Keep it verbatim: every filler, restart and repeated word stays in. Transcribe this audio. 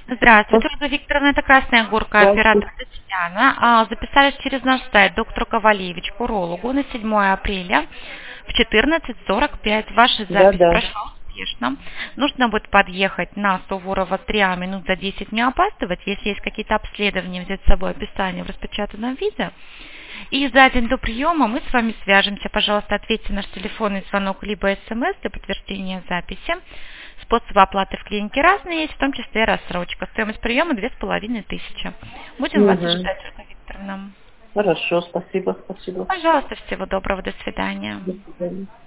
Здравствуйте, Ольга Викторовна, это Красная Горка, оператор Татьяна. А, Записались через наш сайт доктор Ковалевич к урологу на седьмое апреля в четырнадцать сорок пять. Ваша Да, запись да. прошла успешно. Нужно будет подъехать на Суворова три, а минут за десять не опаздывать. Если есть какие-то обследования, взять с собой описание в распечатанном виде. И за день до приема мы с вами свяжемся. Пожалуйста, ответьте наш телефонный звонок либо смс для подтверждения записи. Способы оплаты в клинике разные есть, в том числе и рассрочка. Стоимость приема две с половиной тысячи. Будем вас Угу. ждать, Ольга Викторовна. Хорошо, спасибо, спасибо. Пожалуйста, всего доброго, до свидания. До свидания.